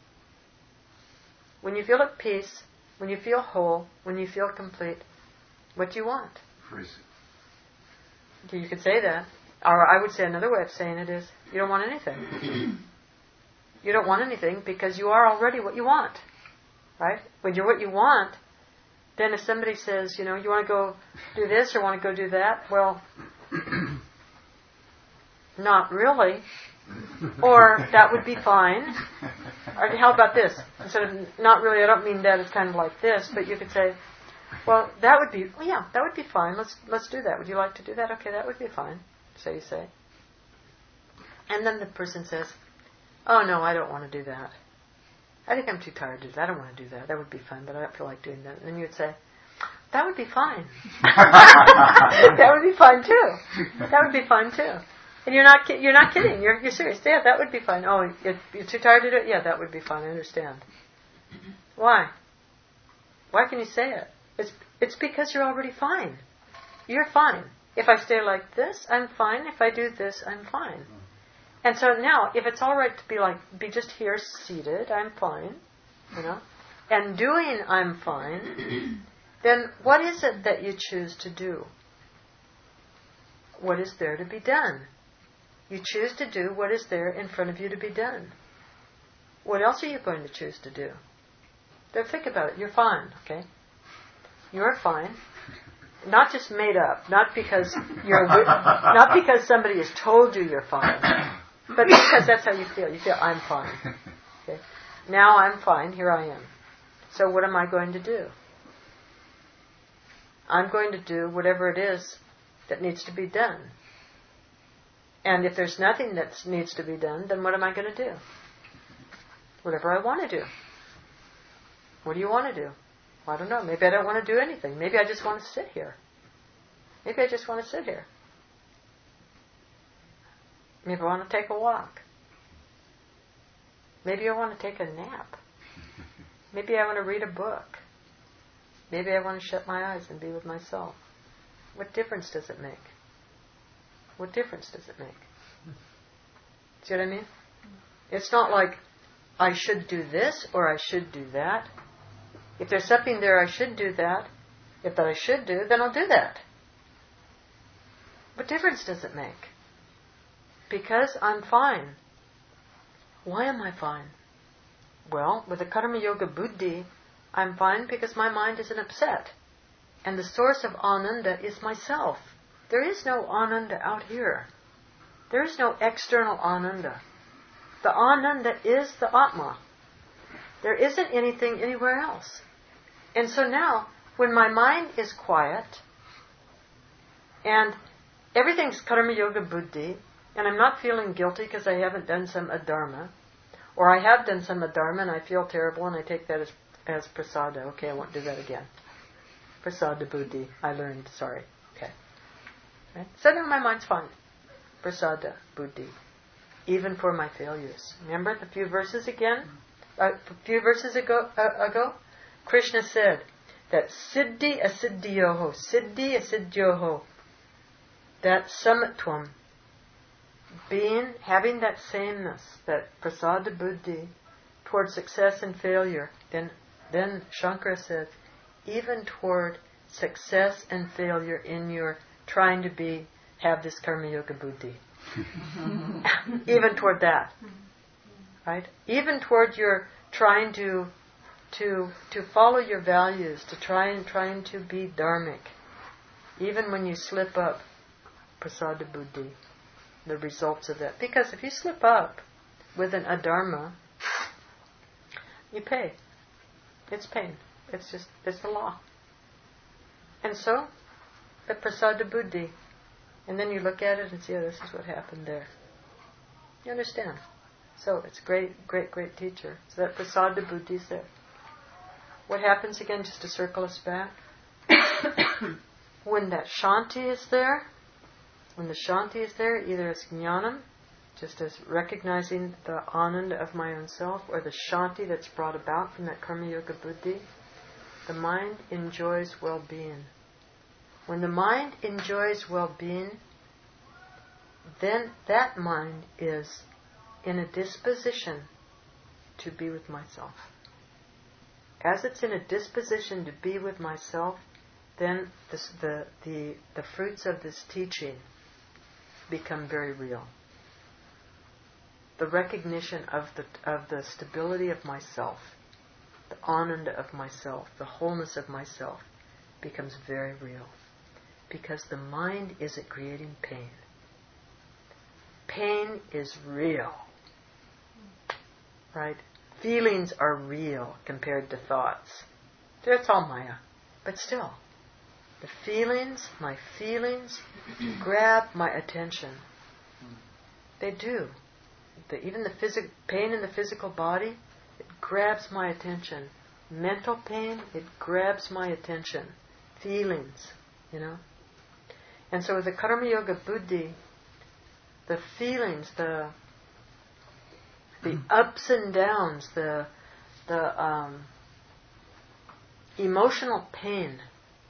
When you feel at peace, when you feel whole, when you feel complete, what do you want? Freeze. You could say that. Or I would say another way of saying it is, you don't want anything. You don't want anything because you are already what you want. Right? When you're what you want, then if somebody says, you want to go do this or want to go do that, well, not really. Or that would be fine. Or how about this? Instead of not really, I don't mean that, it's kind of like this, but you could say, well, that would be, that would be fine. Let's do that. Would you like to do that? Okay, that would be fine. So you say. And then the person says, oh no, I don't want to do that. I think I'm too tired to do that. I don't want to do that. That would be fun, but I don't feel like doing that. And then you would say, that would be fine. That would be fine too. That would be fine too. And you're not kidding. You're serious. Yeah, that would be fine. Oh, you're too tired to do it? Yeah, that would be fine. I understand. Why? Why can you say it? It's because you're already fine. You're fine. If I stay like this, I'm fine. If I do this, I'm fine. And so now, if it's all right to be just here seated, I'm fine, and doing, I'm fine, then what is it that you choose to do? What is there to be done? You choose to do what is there in front of you to be done. What else are you going to choose to do? Then think about it. You're fine, okay? You're fine. Not just made up. Not because not because somebody has told you you're fine. But because that's how you feel. You feel, I'm fine. Okay? Now I'm fine. Here I am. So what am I going to do? I'm going to do whatever it is that needs to be done. And if there's nothing that needs to be done, then what am I going to do? Whatever I want to do. What do you want to do? Well, I don't know. Maybe I don't want to do anything. Maybe I just want to sit here. Maybe I just want to sit here. Maybe I want to take a walk. Maybe I want to take a nap. Maybe I want to read a book. Maybe I want to shut my eyes and be with myself. What difference does it make? What difference does it make? See what I mean? It's not like I should do this or I should do that. If there's something there I should do that, if that I should do, then I'll do that. What difference does it make? Because I'm fine. Why am I fine? Well, with the Karma Yoga Buddhi, I'm fine because my mind isn't upset. And the source of Ananda is myself. There is no Ananda out here. There is no external Ananda. The Ananda is the Atma. There isn't anything anywhere else. And so now, when my mind is quiet, and everything's Karma Yoga Buddhi, and I'm not feeling guilty because I haven't done some adharma, or I have done some adharma and I feel terrible and I take that as prasada. Okay, I won't do that again. Prasada buddhi. I learned, sorry. Okay. Right? So now my mind's fine. Prasada buddhi. Even for my failures. Remember the few verses again? A few verses ago, Krishna said that siddhi asiddhyoho, siddhi asiddhyoho, that samatvam, having that sameness, that prasada buddhi, toward success and failure, then Shankara says, even toward success and failure in your trying to have this Karma Yoga Buddhi. Even toward that. Right? Even toward your trying to follow your values, to trying to be dharmic. Even when you slip up, prasada buddhi, the results of that. Because if you slip up with an adharma, you pay. It's pain. It's the law. And so, the prasada buddhi. And then you look at it and see, oh, this is what happened there. You understand? So, it's great, great, great teacher. So that prasada buddhi is there. What happens again, just to circle us back? When that shanti is there, either it's jnanam, just as recognizing the ananda of my own self, or the shanti that's brought about from that Karma Yoga Buddhi, the mind enjoys well-being. When the mind enjoys well-being, then that mind is in a disposition to be with myself. As it's in a disposition to be with myself, then the fruits of this teaching become very real. The recognition of the stability of myself, the ananda of myself, the wholeness of myself becomes very real. Because the mind isn't creating pain. Pain is real. Right? Feelings are real compared to thoughts. That's all Maya. But still, my feelings grab my attention. They do. Even the pain in the physical body, it grabs my attention. Mental pain, it grabs my attention. Feelings, And so with the Karma Yoga Buddhi, the feelings, the ups and downs, the emotional pain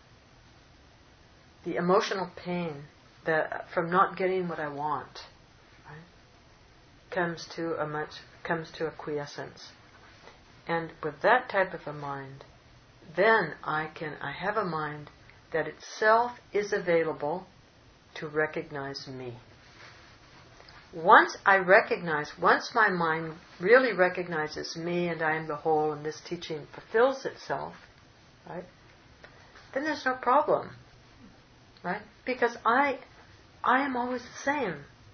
that from not getting what I want, right, comes to a quiescence. And with that type of a mind, then I have a mind that itself is available to recognize me. Once my mind really recognizes me and I am the whole and this teaching fulfills itself, right, then there's no problem, right? Because I am always the same.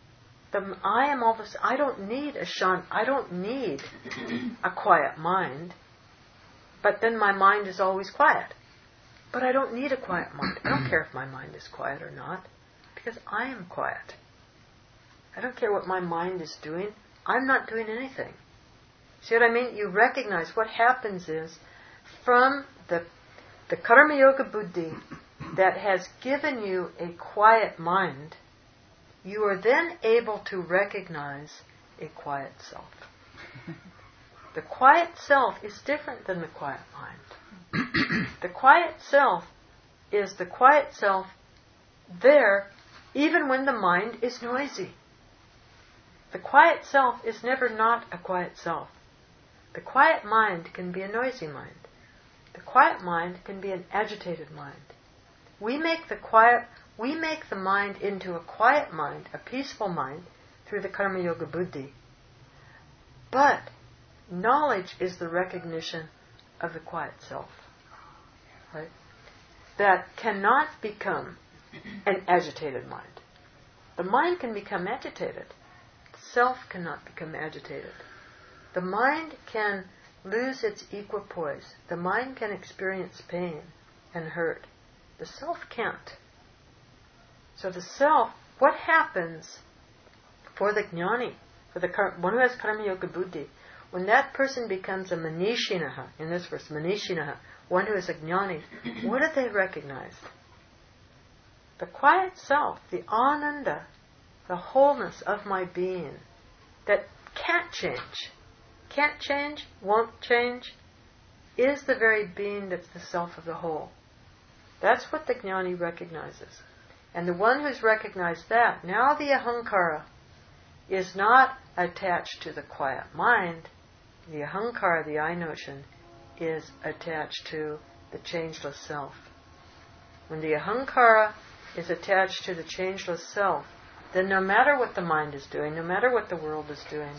I don't need I don't need a quiet mind, but then my mind is always quiet. But I don't need a quiet mind. I don't care if my mind is quiet or not, because I am quiet. I don't care what my mind is doing. I'm not doing anything. See what I mean? You recognize what happens is, from the Karma Yoga Buddhi that has given you a quiet mind, you are then able to recognize a quiet self. The quiet self is different than the quiet mind. The quiet self is the quiet self there even when the mind is noisy. The quiet self is never not a quiet self. The quiet mind can be a noisy mind. The quiet mind can be an agitated mind. We make the mind into a quiet mind, a peaceful mind, through the Karma Yoga Buddhi. But knowledge is the recognition of the quiet self, right? That cannot become an agitated mind. The mind can become agitated. The self cannot become agitated. The mind can lose its equipoise. The mind can experience pain and hurt. The self can't. So the self, what happens for the jnani, for the one who has Karma Yoga Buddhi, when that person becomes a Manishinaha, in this verse, Manishinaha, one who is a jnani, what do they recognize? The quiet self, the ananda, the wholeness of my being, that can't change, won't change, is the very being that's the self of the whole. That's what the jnani recognizes. And the one who's recognized that, now the ahankara is not attached to the quiet mind. The ahankara, the I notion, is attached to the changeless self. When the ahankara is attached to the changeless self, then no matter what the mind is doing, no matter what the world is doing,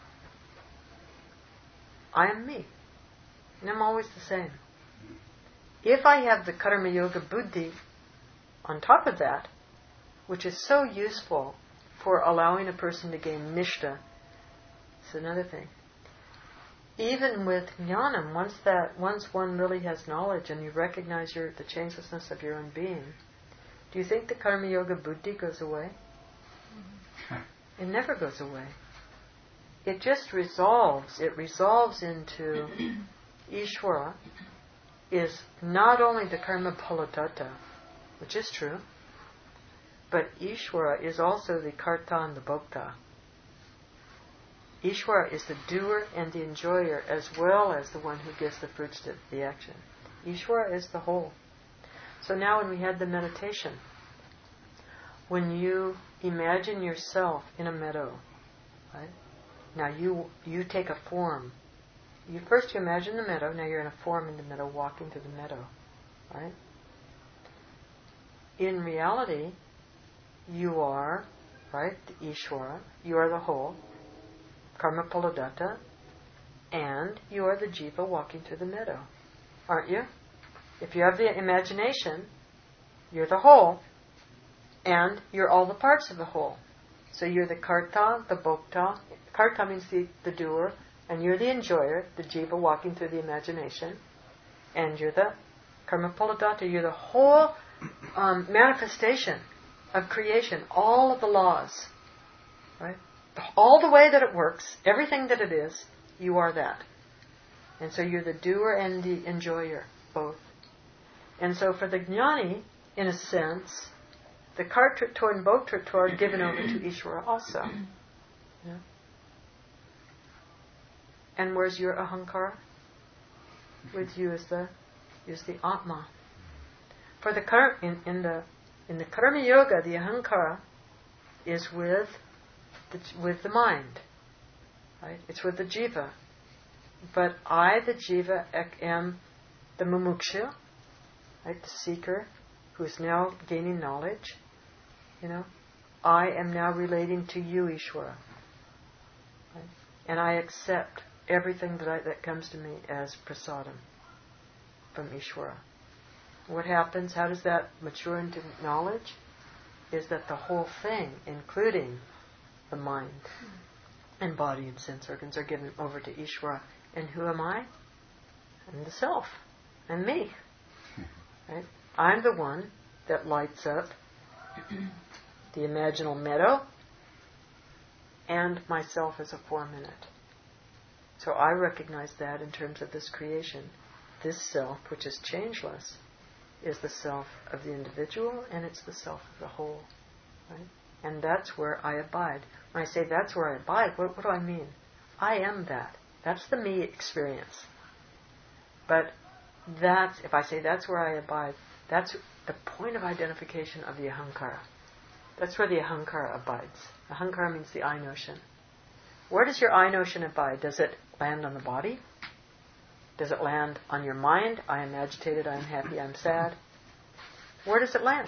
I am me. And I'm always the same. If I have the Karma Yoga Buddhi on top of that, which is so useful for allowing a person to gain nishta, it's another thing. Even with jnanam, once one really has knowledge and you recognize the changelessness of your own being, do you think the Karma Yoga Buddhi goes away? It never goes away. It just resolves. It resolves into Ishvara is not only the karma phaladatta, which is true, but Ishvara is also the karta and the bhokta. Ishvara is the doer and the enjoyer, as well as the one who gives the fruits to the action. Ishvara is the whole. So now when we had the meditation, when you imagine yourself in a meadow, right? Now you take a form. You imagine the meadow, now you're in a form in the meadow, walking through the meadow, right? In reality, you are, right, the Ishvara, you are the whole, Karma Phaladatta, and you are the jiva walking through the meadow, aren't you? If you have the imagination, you're the whole, and you're all the parts of the whole. So you're the karta, the bhokta. Karta means the doer, and you're the enjoyer, the jiva walking through the imagination, and you're the karma phaladatta, you're the whole manifestation of creation, all of the laws, right? All the way that it works, everything that it is, you are that. And so you're the doer and the enjoyer, both. And so for the jnani, in a sense, the kartritva and bhoktritva are given over to Ishvara also. Yeah. And where's your ahankara? With you is the atma. For the in the karma yoga, the ahankara is with the mind, right? It's with the jiva. But I, the jiva, am the mumuksha, right? The seeker who is now gaining knowledge. I am now relating to you, Ishvara, right? And I accept everything that comes to me as prasadam from Ishvara. What happens? How does that mature into knowledge? Is that the whole thing, including the mind and body and sense organs, are given over to Ishvara. And who am I? I'm the self. And me. Right? I'm the one that lights up the imaginal meadow, and myself as a form in it. So I recognize that in terms of this creation. This self, which is changeless, is the self of the individual, and it's the self of the whole. Right? And that's where I abide. When I say that's where I abide, what do I mean? I am that. That's the me experience. But if I say that's where I abide, that's the point of identification of the ahankara. That's where the ahankara abides. Ahankara means the I notion. Where does your I notion abide? Does it land on the body? Does it land on your mind? I am agitated, I am happy, I am sad. Where does it land?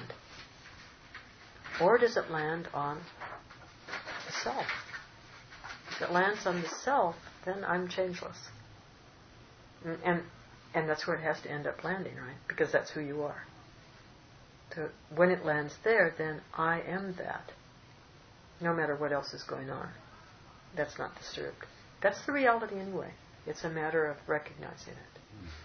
Or does it land on the self? If it lands on the self, then I'm changeless. And that's where it has to end up landing, right? Because that's who you are. So when it lands there, then I am that. No matter what else is going on. That's not disturbed. That's the reality anyway. It's a matter of recognizing it.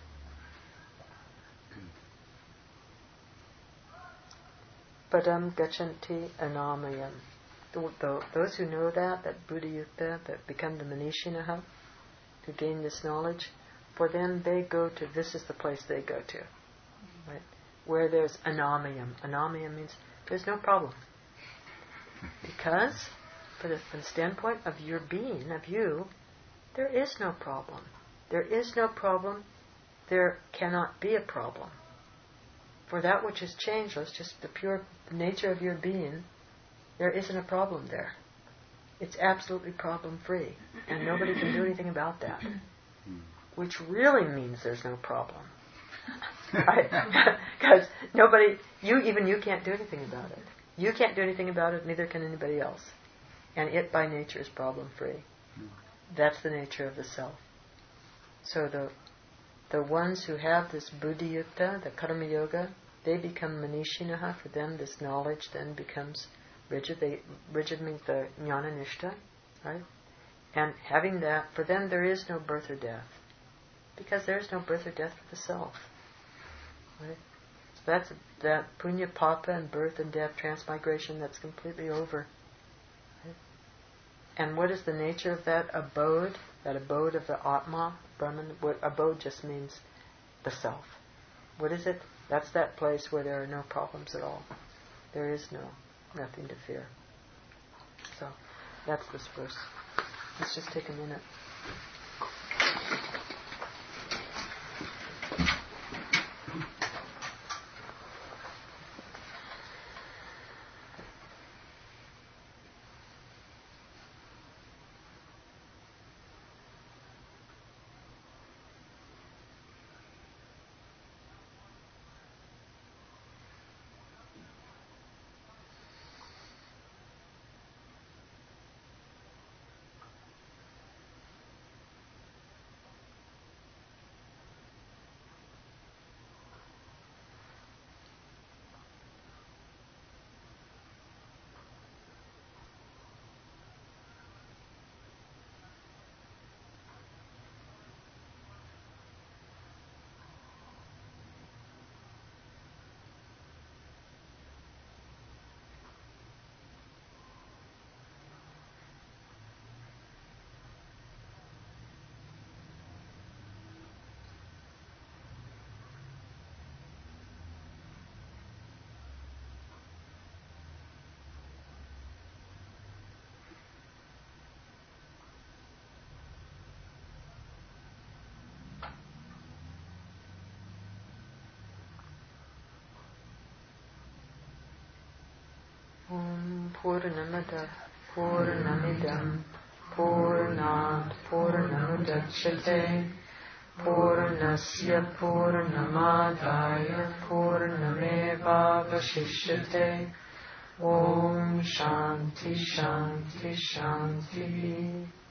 Padam gachanti anamayam. Those who know that buddhayukta, that become the manishinaha, who gain this knowledge, for them they go to, this is the place they go to. Right? Where there's anamayam. Anamayam means there's no problem. Because, from the standpoint of your being, of you, there is no problem. There is no problem. There cannot be a problem. For that which is changeless, just the pure nature of your being, there isn't a problem there. It's absolutely problem-free. And nobody can do anything about that. Which really means there's no problem. Right? Because you can't do anything about it. You can't do anything about it, neither can anybody else. And it by nature is problem-free. That's the nature of the self. So the ones who have this buddhayukta, the karma yoga, they become manishinaha. For them this knowledge then becomes rigid. Rigid means the jnana nishta, right? And having that, for them there is no birth or death. Because there is no birth or death for the self. Right? So that's that punya papa and birth and death, transmigration, that's completely over. Right? And what is the nature of that abode? That abode of the Atma, Brahman? What abode just means the self. What is it? That's that place where there are no problems at all. There is nothing to fear. So that's this verse. Let's just take a minute. Om Purnamada Purnamidam Purnat Purnamudachyate Purnasya Purnamadaya Purnameva Vashishyate. Om Shanti Shanti Shanti.